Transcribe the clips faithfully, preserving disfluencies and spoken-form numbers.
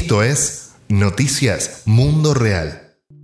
Esto es Noticias Mundo Real.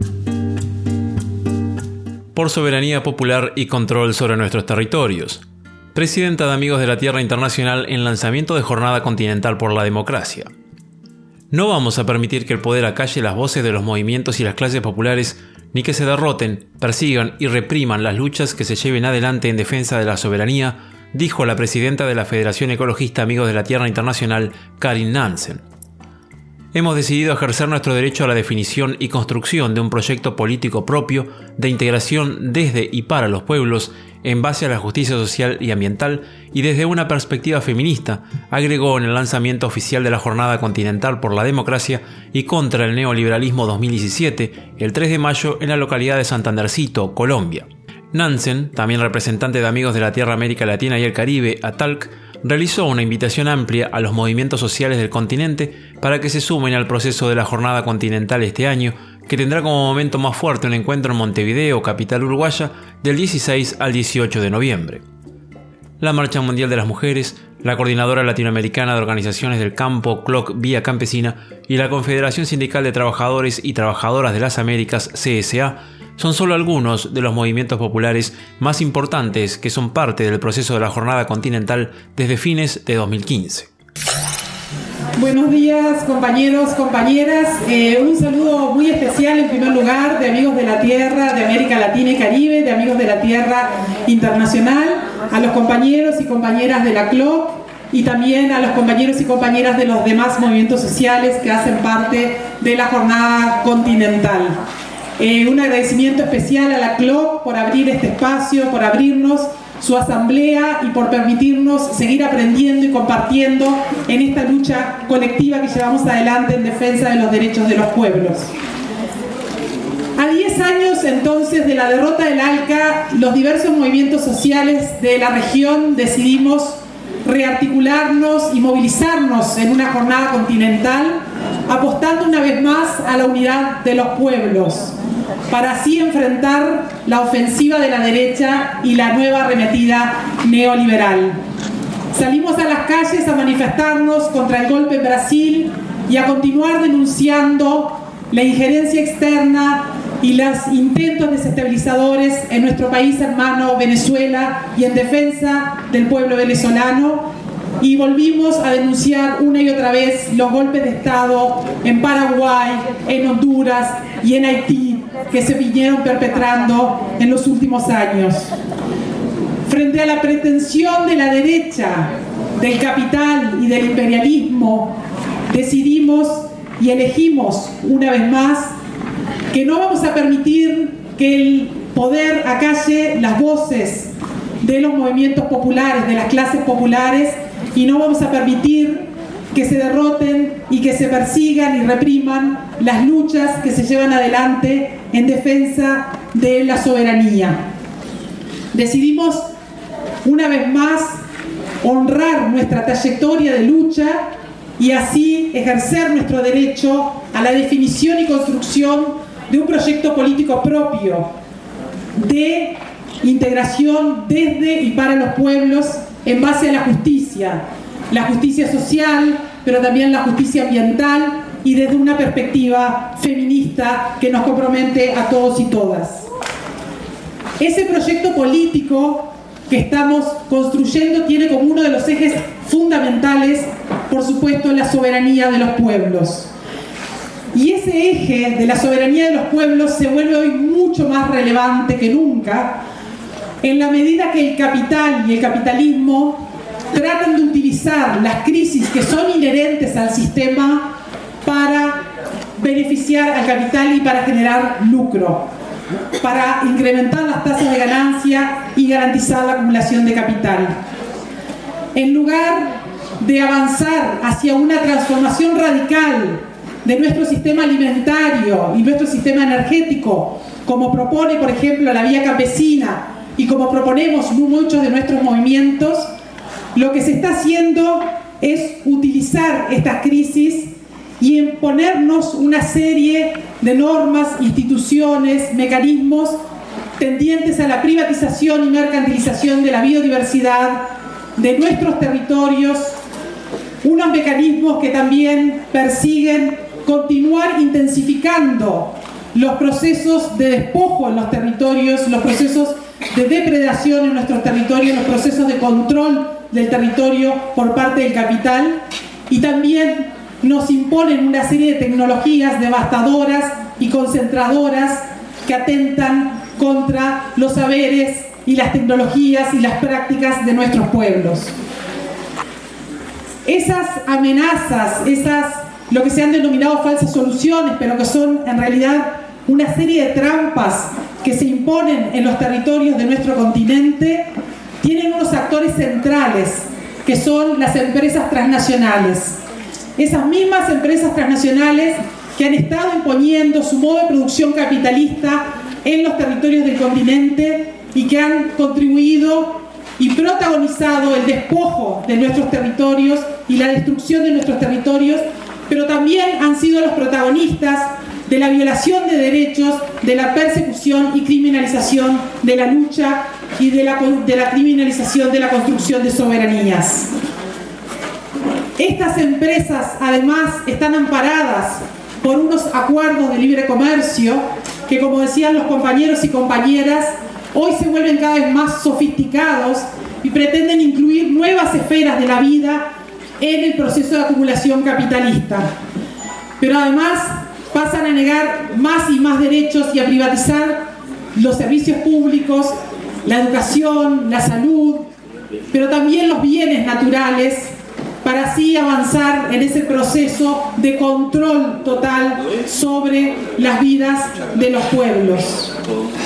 Por soberanía popular y control sobre nuestros territorios. Presidenta de Amigos de la Tierra Internacional en lanzamiento de Jornada Continental por la Democracia. No vamos a permitir que el poder acalle las voces de los movimientos y las clases populares, ni que se derroten, persigan y repriman las luchas que se lleven adelante en defensa de la soberanía, dijo la presidenta de la Federación Ecologista Amigos de la Tierra Internacional, Karin Nansen. Hemos decidido ejercer nuestro derecho a la definición y construcción de un proyecto político propio de integración desde y para los pueblos en base a la justicia social y ambiental y desde una perspectiva feminista, agregó en el lanzamiento oficial de la Jornada Continental por la Democracia y contra el Neoliberalismo dos mil diecisiete, el tres de mayo en la localidad de Santandercito, Colombia. Nansen, también representante de Amigos de la Tierra América Latina y el Caribe, A T A L C, realizó una invitación amplia a los movimientos sociales del continente para que se sumen al proceso de la Jornada Continental este año, que tendrá como momento más fuerte un encuentro en Montevideo, capital uruguaya, del dieciséis al dieciocho de noviembre. La Marcha Mundial de las Mujeres, la Coordinadora Latinoamericana de Organizaciones del Campo, C L O C Vía Campesina, y la Confederación Sindical de Trabajadores y Trabajadoras de las Américas, C S A, son solo algunos de los movimientos populares más importantes que son parte del proceso de la Jornada Continental desde fines de dos mil quince. Buenos días, compañeros, compañeras. Eh, un saludo muy especial en primer lugar de Amigos de la Tierra, de América Latina y Caribe, de Amigos de la Tierra Internacional, a los compañeros y compañeras de la C L O C y también a los compañeros y compañeras de los demás movimientos sociales que hacen parte de la Jornada Continental. Eh, un agradecimiento especial a la C L O C por abrir este espacio, por abrirnos su asamblea y por permitirnos seguir aprendiendo y compartiendo en esta lucha colectiva que llevamos adelante en defensa de los derechos de los pueblos. A diez años entonces de la derrota del ALCA, los diversos movimientos sociales de la región decidimos rearticularnos y movilizarnos en una jornada continental, apostando una vez más a la unidad de los pueblos, para así enfrentar la ofensiva de la derecha y la nueva arremetida neoliberal. Salimos a las calles a manifestarnos contra el golpe en Brasil y a continuar denunciando la injerencia externa y los intentos desestabilizadores en nuestro país hermano Venezuela y en defensa del pueblo venezolano. Y volvimos a denunciar una y otra vez los golpes de Estado en Paraguay, en Honduras y en Haití que se vinieron perpetrando en los últimos años. Frente a la pretensión de la derecha, del capital y del imperialismo, decidimos y elegimos una vez más que no vamos a permitir que el poder acalle las voces de los movimientos populares, de las clases populares, y no vamos a permitir que se derroten y que se persigan y repriman las luchas que se llevan adelante en defensa de la soberanía. Decidimos una vez más honrar nuestra trayectoria de lucha y así ejercer nuestro derecho a la definición y construcción de un proyecto político propio de integración desde y para los pueblos en base a la justicia, la justicia social, pero también la justicia ambiental y desde una perspectiva feminista que nos compromete a todos y todas. Ese proyecto político que estamos construyendo tiene como uno de los ejes fundamentales, por supuesto, la soberanía de los pueblos. Y ese eje de la soberanía de los pueblos se vuelve hoy mucho más relevante que nunca, en la medida que el capital y el capitalismo tratan de utilizar las crisis que son inherentes al sistema para beneficiar al capital y para generar lucro, para incrementar las tasas de ganancia y garantizar la acumulación de capital. En lugar de avanzar hacia una transformación radical de nuestro sistema alimentario y nuestro sistema energético, como propone, por ejemplo, la Vía Campesina, y como proponemos muchos de nuestros movimientos, lo que se está haciendo es utilizar estas crisis y imponernos una serie de normas, instituciones, mecanismos tendientes a la privatización y mercantilización de la biodiversidad, de nuestros territorios, unos mecanismos que también persiguen continuar intensificando los procesos de despojo en los territorios, los procesos de depredación en nuestros territorios, los procesos de control del territorio por parte del capital, y también nos imponen una serie de tecnologías devastadoras y concentradoras que atentan contra los saberes y las tecnologías y las prácticas de nuestros pueblos. Esas amenazas, esas, lo que se han denominado falsas soluciones, pero que son en realidad una serie de trampas que se imponen en los territorios de nuestro continente, tienen unos actores centrales, que son las empresas transnacionales. Esas mismas empresas transnacionales que han estado imponiendo su modo de producción capitalista en los territorios del continente y que han contribuido y protagonizado el despojo de nuestros territorios y la destrucción de nuestros territorios, pero también han sido los protagonistas de la violación de derechos, de la persecución y criminalización de la lucha y de la, de la criminalización de la construcción de soberanías. Estas empresas, además, están amparadas por unos acuerdos de libre comercio que, como decían los compañeros y compañeras, hoy se vuelven cada vez más sofisticados y pretenden incluir nuevas esferas de la vida en el proceso de acumulación capitalista. Pero además pasan a negar más y más derechos y a privatizar los servicios públicos, la educación, la salud, pero también los bienes naturales, para así avanzar en ese proceso de control total sobre las vidas de los pueblos.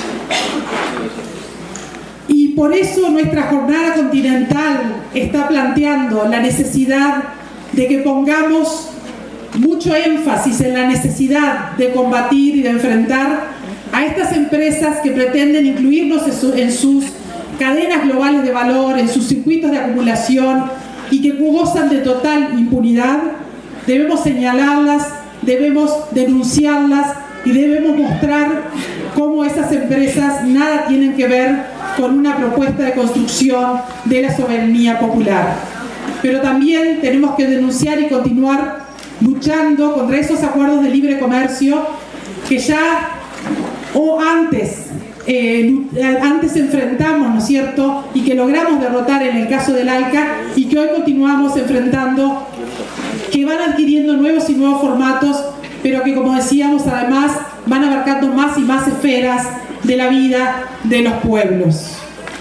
Y por eso nuestra jornada continental está planteando la necesidad de que pongamos mucho énfasis en la necesidad de combatir y de enfrentar a estas empresas que pretenden incluirnos en, su, en sus cadenas globales de valor, en sus circuitos de acumulación y que gozan de total impunidad. Debemos señalarlas, debemos denunciarlas y debemos mostrar cómo esas empresas nada tienen que ver con una propuesta de construcción de la soberanía popular. Pero también tenemos que denunciar y continuar luchando contra esos acuerdos de libre comercio que ya o antes eh, antes enfrentamos, ¿no es cierto?, y que logramos derrotar en el caso del ALCA y que hoy continuamos enfrentando, que van adquiriendo nuevos y nuevos formatos, pero que, como decíamos, además van abarcando más y más esferas de la vida de los pueblos.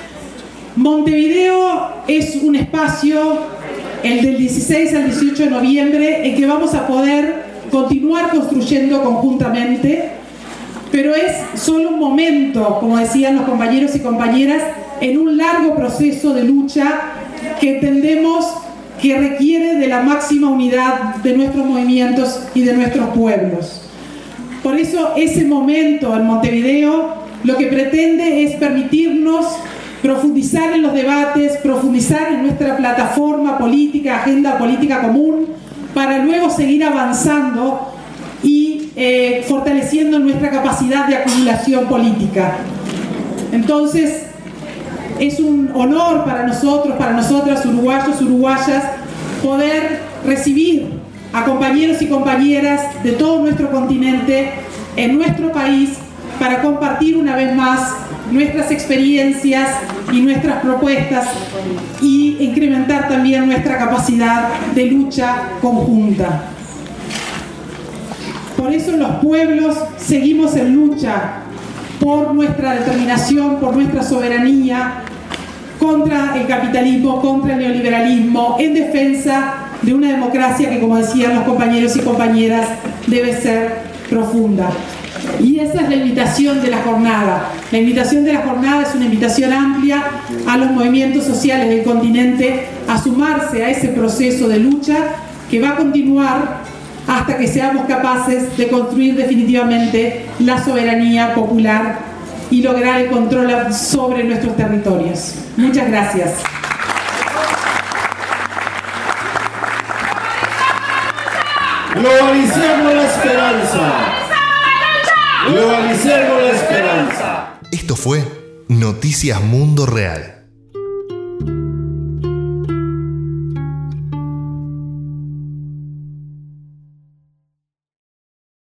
Montevideo es un espacio, el del dieciséis al dieciocho de noviembre, en que vamos a poder continuar construyendo conjuntamente, pero es solo un momento, como decían los compañeros y compañeras, en un largo proceso de lucha que entendemos que requiere de la máxima unidad de nuestros movimientos y de nuestros pueblos. Por eso ese momento en Montevideo lo que pretende es permitirnos profundizar en los debates, profundizar en nuestra plataforma política, agenda política común, para luego seguir avanzando y eh, fortaleciendo nuestra capacidad de acumulación política. Entonces, es un honor para nosotros, para nosotras, uruguayos, uruguayas, poder recibir a compañeros y compañeras de todo nuestro continente en nuestro país para compartir una vez más nuestras experiencias y nuestras propuestas y incrementar también nuestra capacidad de lucha conjunta. Por eso los pueblos seguimos en lucha por nuestra determinación, por nuestra soberanía, contra el capitalismo, contra el neoliberalismo, en defensa de una democracia que, como decían los compañeros y compañeras, debe ser profunda. Y esa es la invitación de la jornada. La invitación de la jornada es una invitación amplia a los movimientos sociales del continente a sumarse a ese proceso de lucha que va a continuar hasta que seamos capaces de construir definitivamente la soberanía popular y lograr el control sobre nuestros territorios. Muchas gracias. Globalicemos la esperanza. Globalicemos la esperanza. Esto fue Noticias Mundo Real.